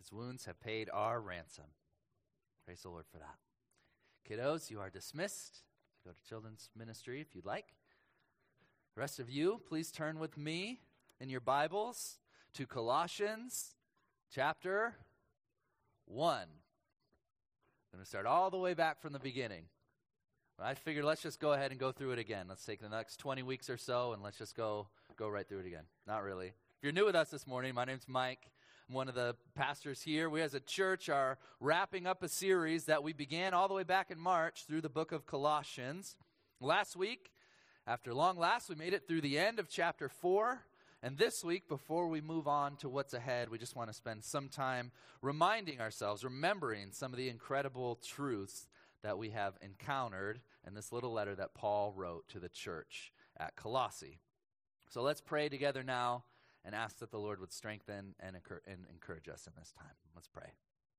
His wounds have paid our ransom. Praise the Lord for that. Kiddos, you are dismissed to go to children's ministry if you'd like. The rest of you, please turn with me in your Bibles to Colossians chapter 1. I'm going to start all the way back from the beginning. I figured let's just go ahead and go through it again. Let's take the next 20 weeks or so and let's just go right through it again. Not really. If you're new with us this morning, my name's Mike. I'm one of the pastors here. We as a church are wrapping up a series that we began all the way back in March through the book of Colossians. Last week, after long last, we made it through the end of chapter 4. And this week, before we move on to what's ahead, we just want to spend some time reminding ourselves, remembering some of the incredible truths that we have encountered in this little letter that Paul wrote to the church at Colossae. So let's pray together now and ask that the Lord would strengthen and encourage us in this time. Let's pray.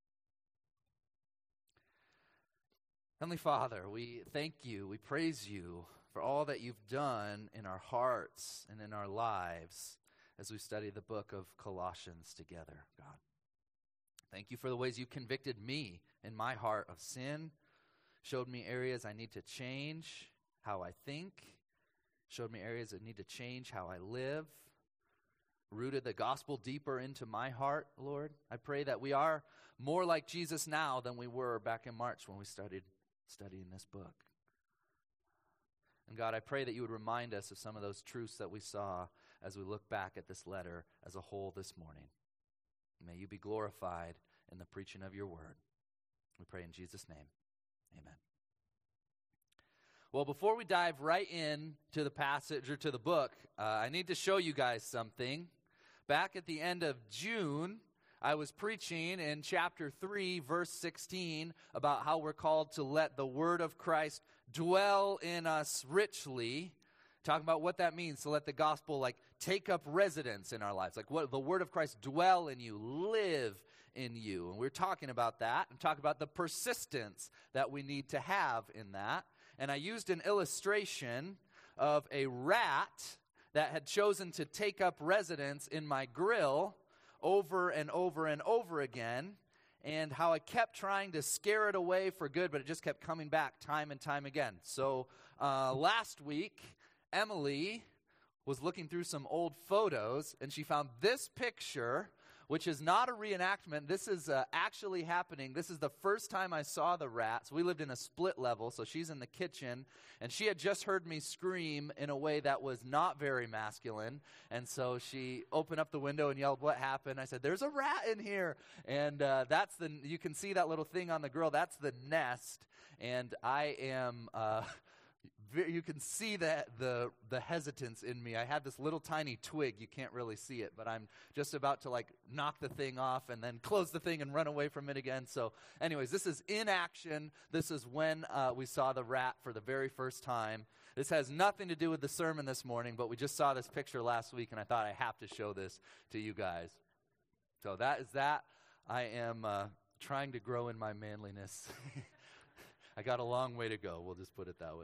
Heavenly Father, we thank you, we praise you for all that you've done in our hearts and in our lives as we study the book of Colossians together, God. Thank you for the ways you convicted me in my heart of sin, showed me areas I need to change how I think, showed me areas that need to change how I live, rooted the gospel deeper into my heart, Lord. I pray that we are more like Jesus now than we were back in March when we started studying this book. And God, I pray that you would remind us of some of those truths that we saw as we look back at this letter as a whole this morning. May you be glorified in the preaching of your word. We pray in Jesus' name. Amen. Well, before we dive right in to the passage or to the book, I need to show you guys something. Back at the end of June, I was preaching in chapter 3, verse 16, about how we're called to let the word of Christ dwell in us richly. Talking about what that means, to let the gospel take up residence in our lives. What the word of Christ dwell in you, live in you. And we're talking about that and talking about the persistence that we need to have in that. And I used an illustration of a rat that had chosen to take up residence in my grill over and over and over again, and how I kept trying to scare it away for good, but it just kept coming back time and time again. So last week, Emily was looking through some old photos, and she found this picture, which is not a reenactment. This is actually happening. This is the first time I saw the rat. So we lived in a split level, so she's in the kitchen, and she had just heard me scream in a way that was not very masculine, and so she opened up the window and yelled, "What happened?" I said, "There's a rat in here," and you can see that little thing on the grill. That's the nest, and I am... you can see that the hesitance in me. I had this little tiny twig. You can't really see it, but I'm just about to knock the thing off and then close the thing and run away from it again. So anyways, this is in action. This is when we saw the rat for the very first time. This has nothing to do with the sermon this morning, but we just saw this picture last week, and I thought I have to show this to you guys. So that is that. I am trying to grow in my manliness. I got a long way to go. We'll just put it that way.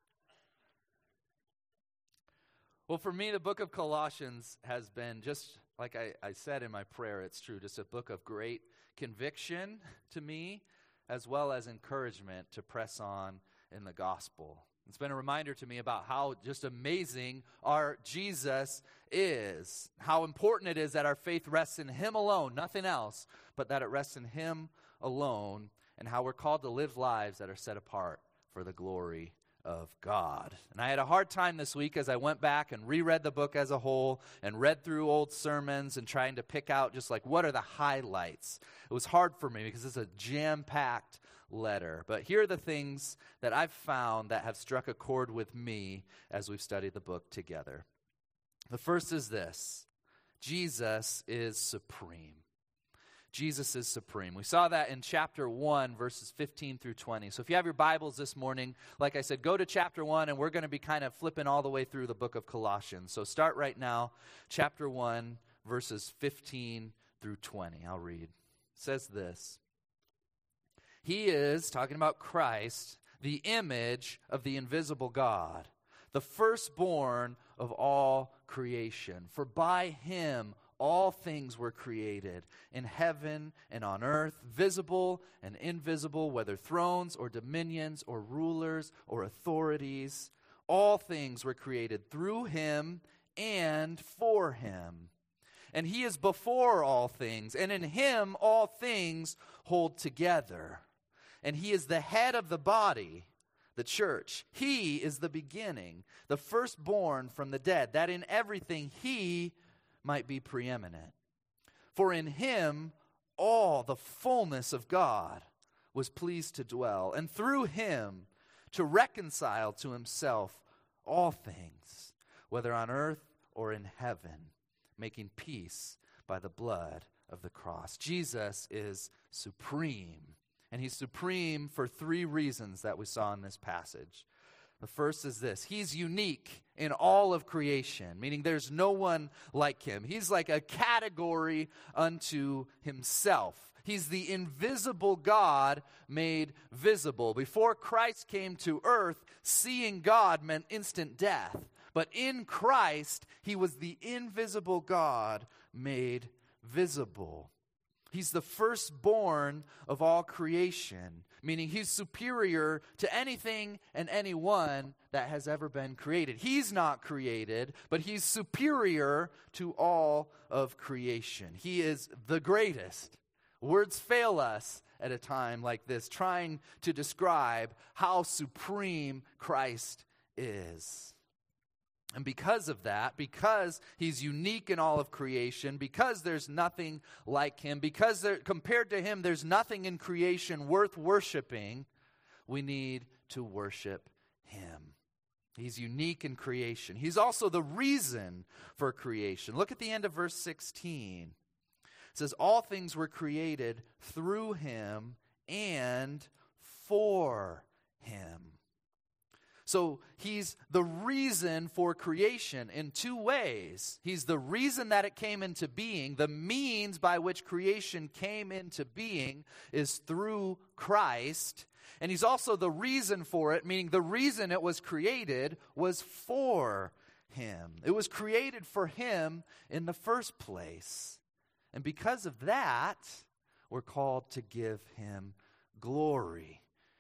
Well, for me, the book of Colossians has been, just like I said in my prayer, it's true, just a book of great conviction to me, as well as encouragement to press on in the gospel. It's been a reminder to me about how just amazing our Jesus is, how important it is that our faith rests in him alone, nothing else, but that it rests in him alone, and how we're called to live lives that are set apart for the glory of God. And I had a hard time this week as I went back and reread the book as a whole and read through old sermons and trying to pick out just what are the highlights. It was hard for me because it's a jam-packed letter. But here are the things that I've found that have struck a chord with me as we've studied the book together. The first is this: Jesus is supreme. Jesus is supreme. We saw that in chapter 1, verses 15 through 20. So if you have your Bibles this morning, like I said, go to chapter 1, and we're going to be kind of flipping all the way through the book of Colossians. So start right now, chapter 1, verses 15 through 20. I'll read. It says this: He is, talking about Christ, the image of the invisible God, the firstborn of all creation. For by him all things were created in heaven and on earth, visible and invisible, whether thrones or dominions or rulers or authorities. All things were created through him and for him. And he is before all things, and in him all things hold together. And he is the head of the body, the church. He is the beginning, the firstborn from the dead, that in everything he might be preeminent. For in him all the fullness of God was pleased to dwell, and through him to reconcile to himself all things, whether on earth or in heaven, making peace by the blood of the cross. Jesus is supreme, and he's supreme for three reasons that we saw in this passage. The first is this: he's unique in all of creation, meaning there's no one like him. He's like a category unto himself. He's the invisible God made visible. Before Christ came to earth, seeing God meant instant death. But in Christ, he was the invisible God made visible. He's the firstborn of all creation, meaning he's superior to anything and anyone that has ever been created. He's not created, but he's superior to all of creation. He is the greatest. Words fail us at a time like this, trying to describe how supreme Christ is. And because of that, because he's unique in all of creation, because there's nothing like him, because compared to him there's nothing in creation worth worshiping, we need to worship him. He's unique in creation. He's also the reason for creation. Look at the end of verse 16. It says, all things were created through him and for him. So he's the reason for creation in two ways. He's the reason that it came into being. The means by which creation came into being is through Christ. And he's also the reason for it, meaning the reason it was created was for him. It was created for him in the first place. And because of that, we're called to give him glory.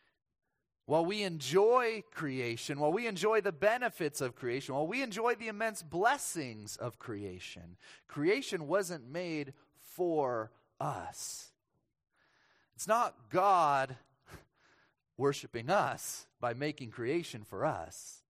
While we enjoy creation, while we enjoy the benefits of creation, while we enjoy the immense blessings of creation, creation wasn't made for us. It's not God worshiping us by making creation for us.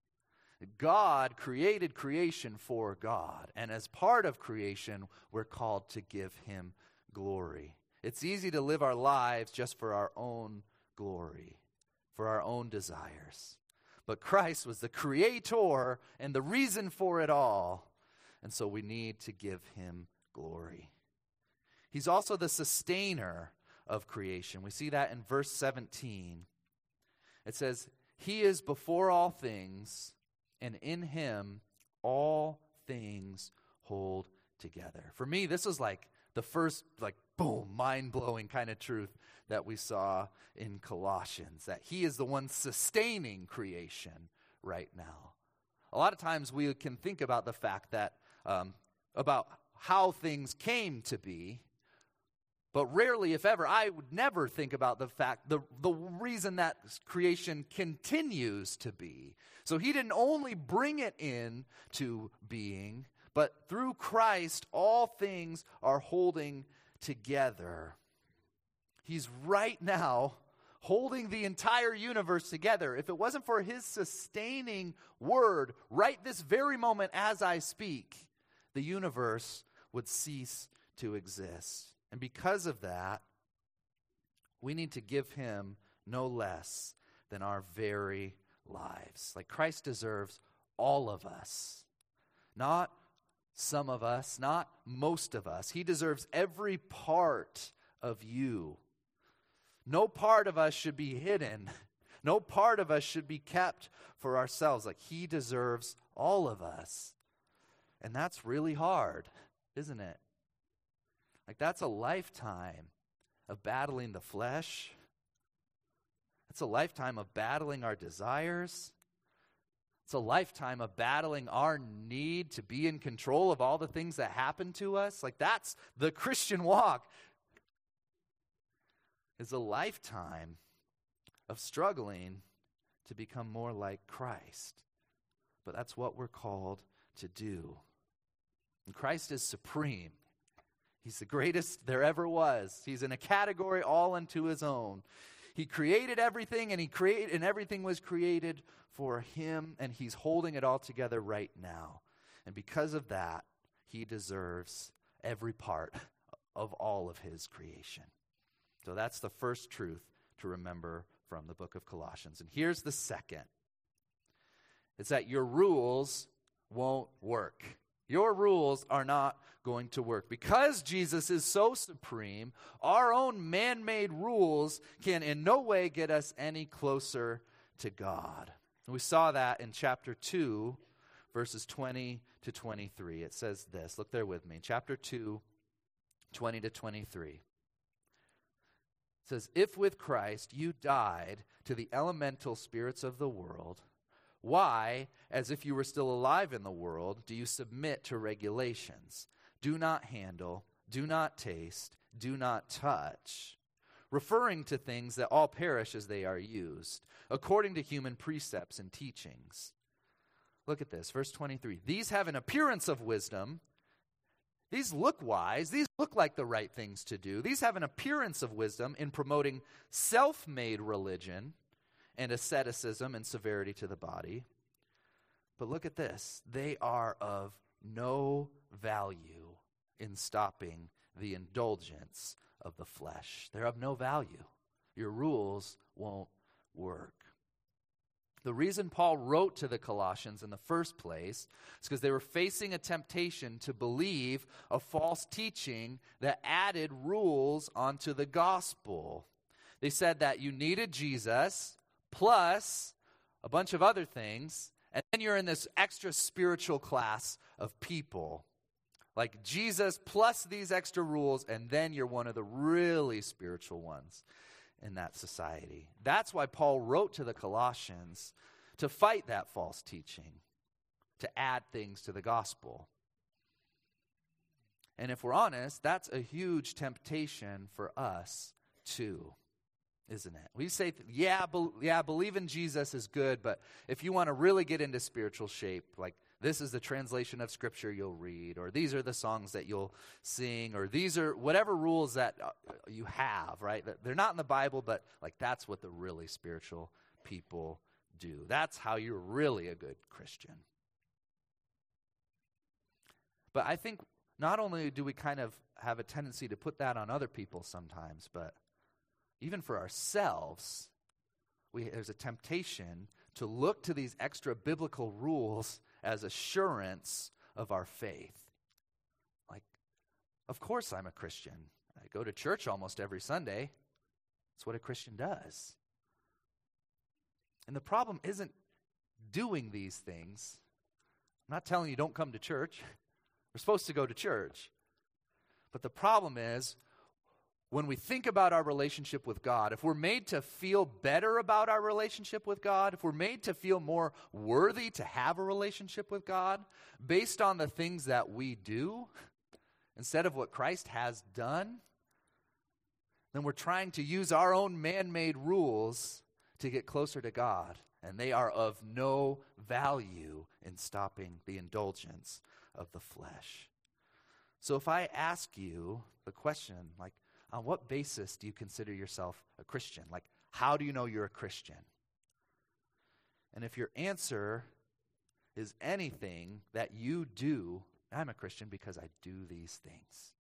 God created creation for God, and as part of creation, we're called to give him glory. It's easy to live our lives just for our own glory, for our own desires. But Christ was the creator and the reason for it all, and so we need to give him glory. He's also the sustainer of creation. We see that in verse 17. It says, he is before all things, and in him all things hold together. For me, this was like the first, boom, mind-blowing kind of truth that we saw in Colossians, that he is the one sustaining creation right now. A lot of times we can think about the fact that, about how things came to be, but rarely, if ever, I would never think about the fact, the reason that creation continues to be. So he didn't only bring it into being, but through Christ, all things are holding together. He's right now holding the entire universe together. If it wasn't for his sustaining word, right this very moment as I speak, the universe would cease to exist. And because of that, we need to give him no less than our very lives. Like Christ deserves all of us, not some of us, not most of us. He deserves every part of you. No part of us should be hidden. No part of us should be kept for ourselves. Like he deserves all of us. And that's really hard, isn't it? Like that's a lifetime of battling the flesh. It's a lifetime of battling our desires. It's a lifetime of battling our need to be in control of all the things that happen to us. Like, that's the Christian walk. It's a lifetime of struggling to become more like Christ. But that's what we're called to do. And Christ is supreme. He's the greatest there ever was. He's in a category all unto his own. He created everything, and everything was created for him, and he's holding it all together right now. And because of that, he deserves every part of all of his creation. So that's the first truth to remember from the book of Colossians. And here's the second. It's that your rules won't work. Your rules are not going to work. Because Jesus is so supreme, our own man-made rules can in no way get us any closer to God. And we saw that in chapter 2, verses 20 to 23. It says this. Look there with me. Chapter 2, 20 to 23. It says, "If with Christ you died to the elemental spirits of the world, why, as if you were still alive in the world, do you submit to regulations? Do not handle, do not taste, do not touch, referring to things that all perish as they are used, according to human precepts and teachings." Look at this, verse 23. "These have an appearance of wisdom." These look wise. These look like the right things to do. These have an appearance of wisdom in promoting self-made religion and asceticism and severity to the body. But look at this. They are of no value in stopping the indulgence of the flesh. They're of no value. Your rules won't work. The reason Paul wrote to the Colossians in the first place is because they were facing a temptation to believe a false teaching that added rules onto the gospel. They said that you needed Jesus plus a bunch of other things, and then you're in this extra spiritual class of people. Like Jesus plus these extra rules, and then you're one of the really spiritual ones in that society. That's why Paul wrote to the Colossians, to fight that false teaching, to add things to the gospel. And if we're honest, that's a huge temptation for us too, isn't it? We say, believe in Jesus is good, but if you want to really get into spiritual shape, like this is the translation of Scripture you'll read, or these are the songs that you'll sing, or these are whatever rules that you have, right? They're not in the Bible, but like that's what the really spiritual people do. That's how you're really a good Christian. But I think not only do we kind of have a tendency to put that on other people sometimes, but even for ourselves, there's a temptation to look to these extra biblical rules as assurance of our faith. Like, of course I'm a Christian. I go to church almost every Sunday. That's what a Christian does. And the problem isn't doing these things. I'm not telling you don't come to church. We're supposed to go to church. But the problem is, when we think about our relationship with God, if we're made to feel better about our relationship with God, if we're made to feel more worthy to have a relationship with God based on the things that we do instead of what Christ has done, then we're trying to use our own man-made rules to get closer to God, and they are of no value in stopping the indulgence of the flesh. So if I ask you the question, like, on what basis do you consider yourself a Christian? Like, how do you know you're a Christian? And if your answer is anything that you do, I'm a Christian because I do these things,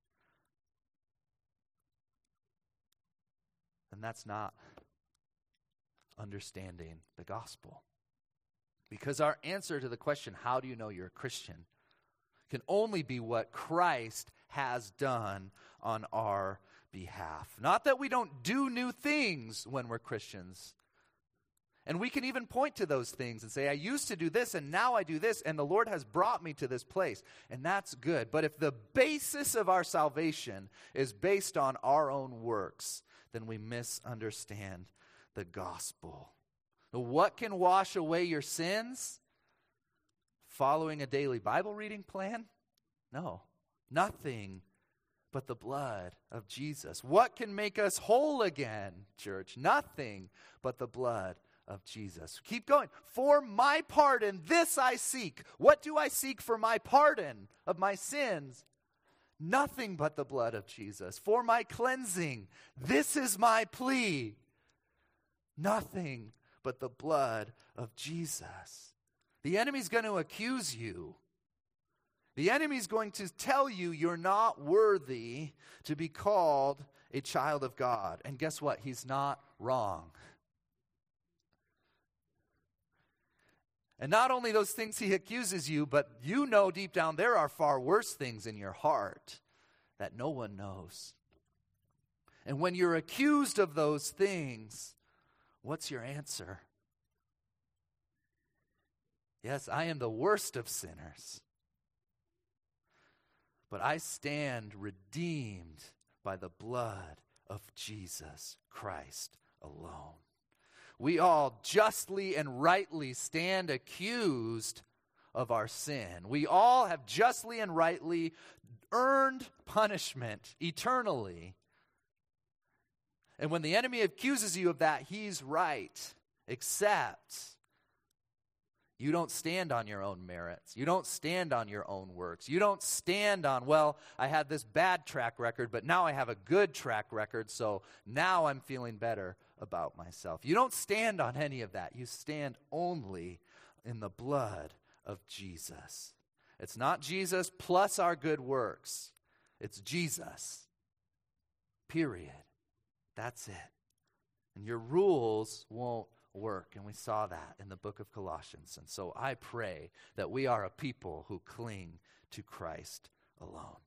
then that's not understanding the gospel. Because our answer to the question, how do you know you're a Christian, can only be what Christ has done on our behalf. Not that we don't do new things when we're Christians. And we can even point to those things and say, I used to do this and now I do this, and the Lord has brought me to this place. And that's good. But if the basis of our salvation is based on our own works, then we misunderstand the gospel. What can wash away your sins? following a daily Bible reading plan? No, nothing but the blood of Jesus. What can make us whole again, church? Nothing but the blood of Jesus. Keep going. For my pardon, this I seek. What do I seek for my pardon of my sins? Nothing but the blood of Jesus. For my cleansing, this is my plea. Nothing but the blood of Jesus. The enemy's going to accuse you. The enemy's going to tell you you're not worthy to be called a child of God. And guess what? He's not wrong. And not only those things he accuses you, but you know deep down there are far worse things in your heart that no one knows. And when you're accused of those things, what's your answer? Yes, I am the worst of sinners, but I stand redeemed by the blood of Jesus Christ alone. We all justly and rightly stand accused of our sin. We all have justly and rightly earned punishment eternally. And when the enemy accuses you of that, he's right. Except you don't stand on your own merits. You don't stand on your own works. You don't stand on, well, I had this bad track record, but now I have a good track record, so now I'm feeling better about myself. You don't stand on any of that. You stand only in the blood of Jesus. It's not Jesus plus our good works. It's Jesus. Period. That's it. And your rules won't work. And we saw that in the book of Colossians. And so I pray that we are a people who cling to Christ alone.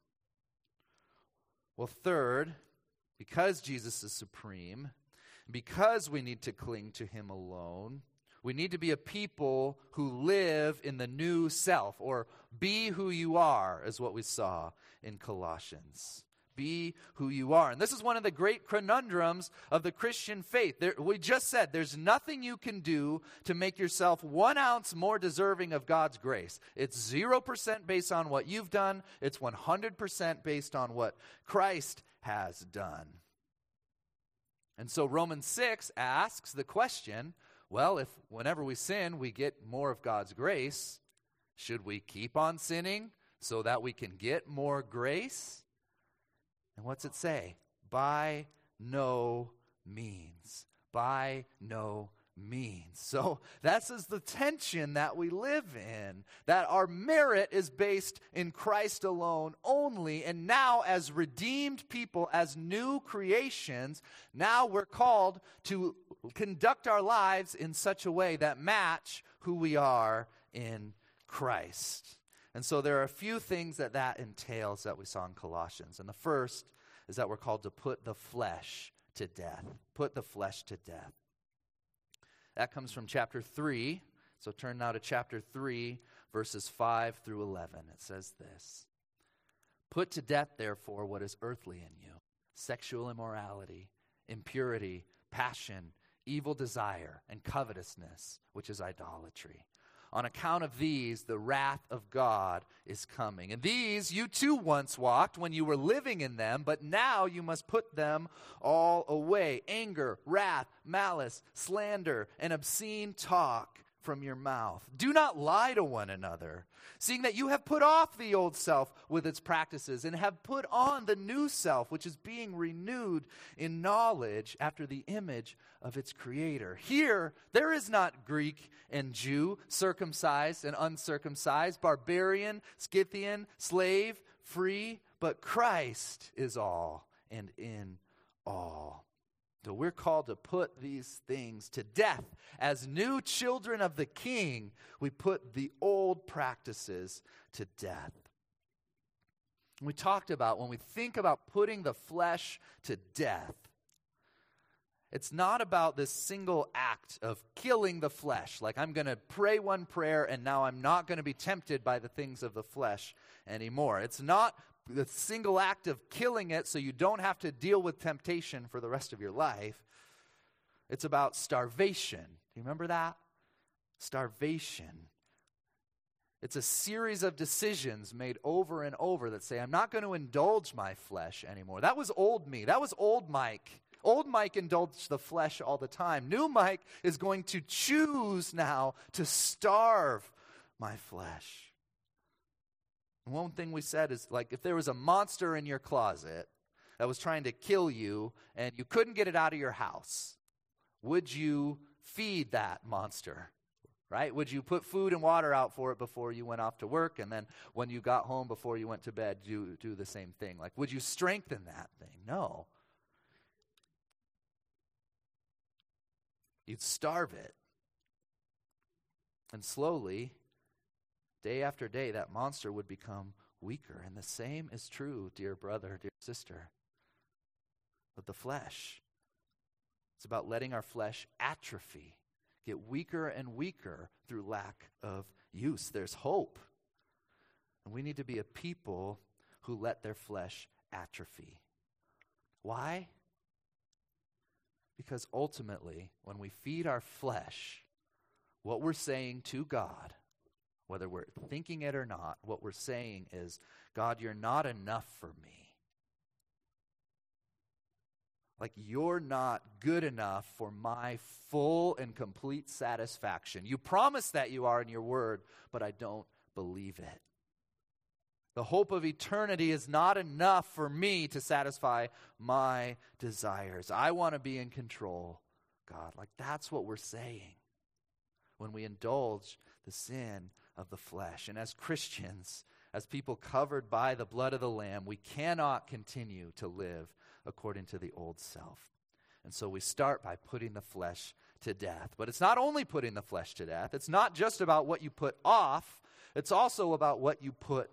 Well, third, because Jesus is supreme, because we need to cling to him alone, we need to be a people who live in the new self, or be who you are, is what we saw in Colossians. Be who you are. And this is one of the great conundrums of the Christian faith. We just said there's nothing you can do to make yourself 1 ounce more deserving of God's grace. It's 0% based on what you've done. It's 100% based on what Christ has done. And so Romans 6 asks the question, well, if whenever we sin, we get more of God's grace, should we keep on sinning so that we can get more grace? And what's it say? By no means. By no means. So that's the tension that we live in, that our merit is based in Christ alone only, and now as redeemed people, as new creations, now we're called to conduct our lives in such a way that match who we are in Christ. And so there are a few things that entails that we saw in Colossians. And the first is that we're called to put the flesh to death. Put the flesh to death. That comes from chapter 3. So turn now to chapter 3, verses 5 through 11. It says this: Put to death, therefore, what is earthly in you: sexual immorality, impurity, passion, evil desire, and covetousness, which is idolatry. On account of these, the wrath of God is coming. And these you too once walked when you were living in them, but now you must put them all away: anger, wrath, malice, slander, and obscene talk from your mouth. Do not lie to one another, seeing that you have put off the old self with its practices and have put on the new self, which is being renewed in knowledge after the image of its creator. Here, there is not Greek and Jew, circumcised and uncircumcised, barbarian, Scythian, slave, free, but Christ is all and in all. So we're called to put these things to death. As new children of the King, we put the old practices to death. We talked about, when we think about putting the flesh to death, it's not about this single act of killing the flesh. Like, I'm going to pray one prayer and now I'm not going to be tempted by the things of the flesh anymore. It's not the single act of killing it so you don't have to deal with temptation for the rest of your life. It's about starvation. Do you remember that? Starvation. It's a series of decisions made over and over that say, I'm not going to indulge my flesh anymore. That was old me. That was old Mike. Old Mike indulged the flesh all the time. New Mike is going to choose now to starve my flesh. And one thing we said is, like, if there was a monster in your closet that was trying to kill you and you couldn't get it out of your house, would you feed that monster? Right? Would you put food and water out for it before you went off to work, and then when you got home before you went to bed, do the same thing? Like, would you strengthen that thing? No. You'd starve it. And slowly, day after day, that monster would become weaker. And the same is true, dear brother, dear sister, with the flesh. It's about letting our flesh atrophy, get weaker and weaker through lack of use. There's hope. And we need to be a people who let their flesh atrophy. Why? Because ultimately, when we feed our flesh, what we're saying to God, whether we're thinking it or not, what we're saying is, God, you're not enough for me. Like, you're not good enough for my full and complete satisfaction. You promise that you are in your word, but I don't believe it. The hope of eternity is not enough for me to satisfy my desires. I want to be in control, God. Like, that's what we're saying when we indulge the sin of the flesh. And as Christians, as people covered by the blood of the Lamb, we cannot continue to live according to the old self. And so we start by putting the flesh to death. But it's not only putting the flesh to death. It's not just about what you put off. It's also about what you put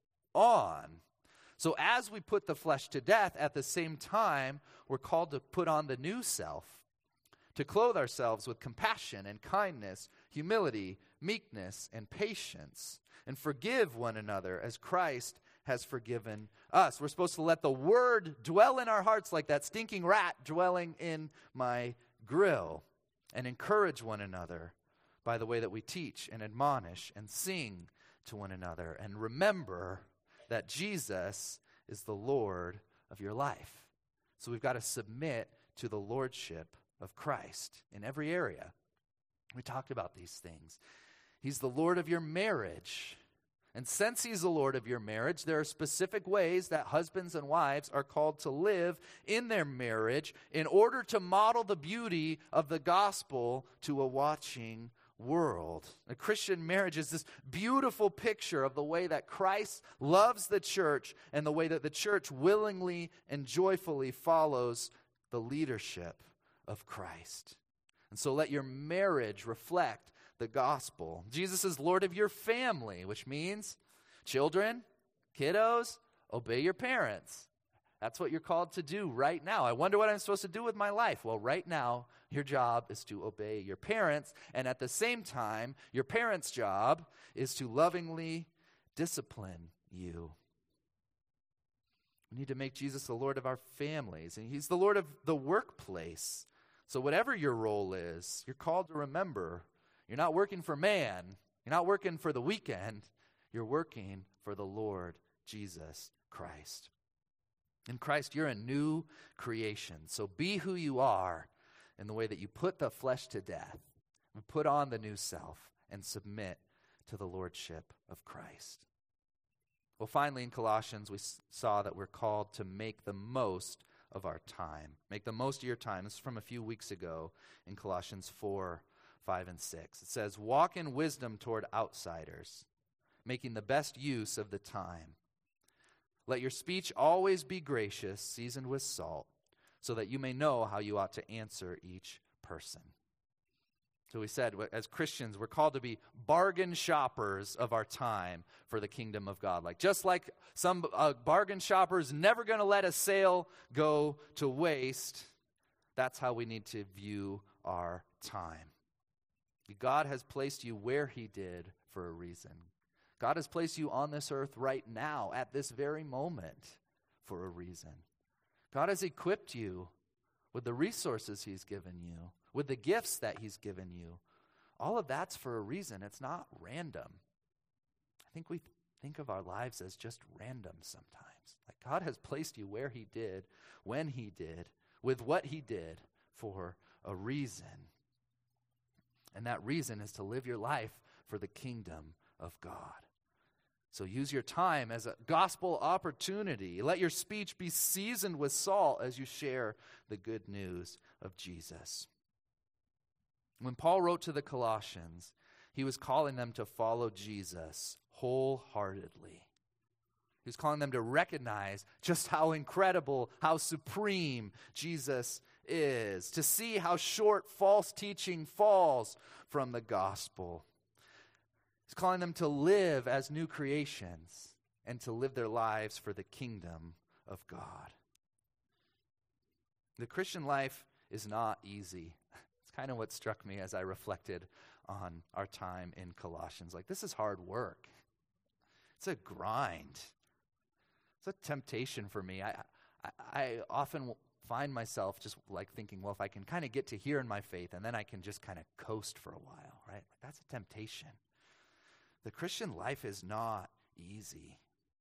on. So as we put the flesh to death, at the same time, we're called to put on the new self, to clothe ourselves with compassion and kindness, humility, meekness, and patience, and forgive one another as Christ has forgiven us. We're supposed to let the word dwell in our hearts like that stinking rat dwelling in my grill, and encourage one another by the way that we teach and admonish and sing to one another. And remember that Jesus is the Lord of your life. So we've got to submit to the lordship of Christ in every area. We talked about these things. He's the Lord of your marriage. And since he's the Lord of your marriage, there are specific ways that husbands and wives are called to live in their marriage in order to model the beauty of the gospel to a watching world. A Christian marriage is this beautiful picture of the way that Christ loves the church and the way that the church willingly and joyfully follows the leadership of Christ. And so let your marriage reflect the gospel. Jesus is Lord of your family, which means children, kiddos, obey your parents. That's what you're called to do right now. I wonder what I'm supposed to do with my life. Well, right now, your job is to obey your parents, and at the same time, your parents' job is to lovingly discipline you. We need to make Jesus the Lord of our families, and he's the Lord of the workplace. So whatever your role is, you're called to remember, you're not working for man. You're not working for the weekend. You're working for the Lord Jesus Christ. In Christ, you're a new creation. So be who you are in the way that you put the flesh to death, and put on the new self, and submit to the lordship of Christ. Well, finally, in Colossians, we saw that we're called to make the most of our time. Make the most of your time. This is from a few weeks ago in Colossians 4, 5, and 6. It says, walk in wisdom toward outsiders, making the best use of the time. Let your speech always be gracious, seasoned with salt, so that you may know how you ought to answer each person. So we said, as Christians, we're called to be bargain shoppers of our time for the kingdom of God. Just like some bargain shoppers never going to let a sale go to waste, that's how we need to view our time. God has placed you where he did for a reason. God has placed you on this earth right now, at this very moment, for a reason. God has equipped you with the resources he's given you, with the gifts that he's given you. All of that's for a reason. It's not random. think we think of our lives as just random sometimes. Like God has placed you where he did, when he did, with what he did for a reason. And that reason is to live your life for the kingdom of God. So use your time as a gospel opportunity. Let your speech be seasoned with salt as you share the good news of Jesus. When Paul wrote to the Colossians, he was calling them to follow Jesus wholeheartedly. He was calling them to recognize just how incredible, how supreme Jesus is, to see how short false teaching falls from the gospel. He's calling them to live as new creations and to live their lives for the kingdom of God. The Christian life is not easy. It's kind of what struck me as I reflected on our time in Colossians. Like, this is hard work. It's a grind. It's a temptation for me. I often find myself just like thinking, well, if I can kind of get to here in my faith and then I can just kind of coast for a while, right? That's a temptation. The Christian life is not easy.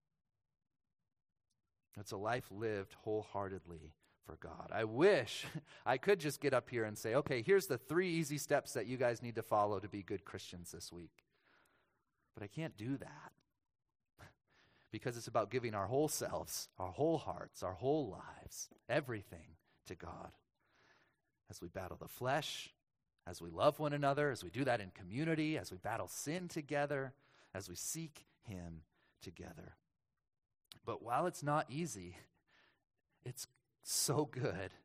It's a life lived wholeheartedly for God. I wish I could just get up here and say, okay, here's the 3 easy steps that you guys need to follow to be good Christians this week. But I can't do that because it's about giving our whole selves, our whole hearts, our whole lives, everything to God as we battle the flesh, as we love one another, as we do that in community, as we battle sin together, as we seek him together. But while it's not easy, it's so good.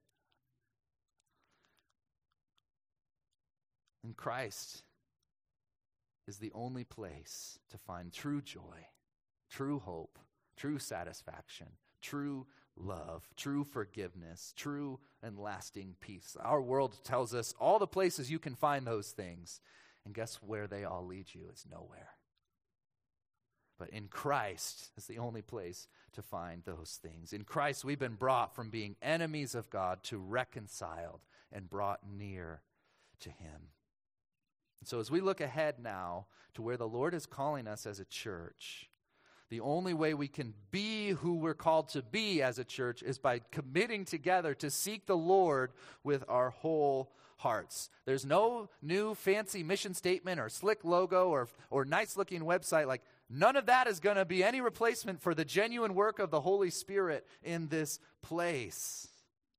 And Christ is the only place to find true joy, true hope, true satisfaction, true love, true forgiveness, true and lasting peace. Our world tells us all the places you can find those things. And guess where they all lead you? It's nowhere. But in Christ is the only place to find those things. In Christ, we've been brought from being enemies of God to reconciled and brought near to him. And so as we look ahead now to where the Lord is calling us as a church, the only way we can be who we're called to be as a church is by committing together to seek the Lord with our whole hearts. There's no new fancy mission statement or slick logo or nice-looking website. Like, none of that is going to be any replacement for the genuine work of the Holy Spirit in this place.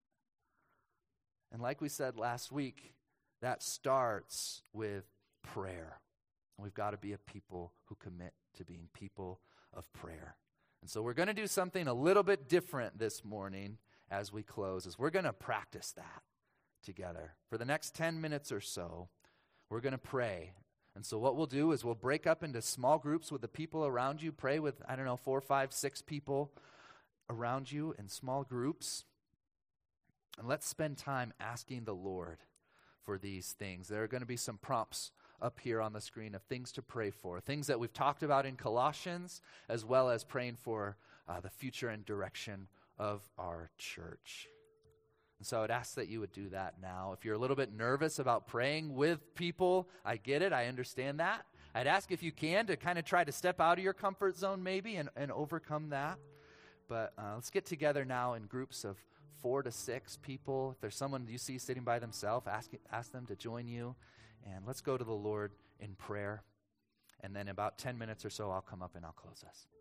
And like we said last week, that starts with prayer. And we've got to be a people who commit to being people of prayer. And so we're going to do something a little bit different this morning as we close, is we're going to practice that together. For the next 10 minutes or so, we're going to pray. And so what we'll do is we'll break up into small groups with the people around you. Pray with, 4, 5, 6 people around you in small groups. And let's spend time asking the Lord for these things. There are going to be some prompts up here on the screen of things to pray for, things that we've talked about in Colossians, as well as praying for the future and direction of our church. And so I would ask that you would do that now. If you're a little bit nervous about praying with people, I get it, I understand that. I'd ask if you can to kind of try to step out of your comfort zone maybe and overcome that. But let's get together now in groups of 4 to 6 people. If there's someone you see sitting by themselves, ask them to join you. And let's go to the Lord in prayer. And then in about 10 minutes or so, I'll come up and I'll close us.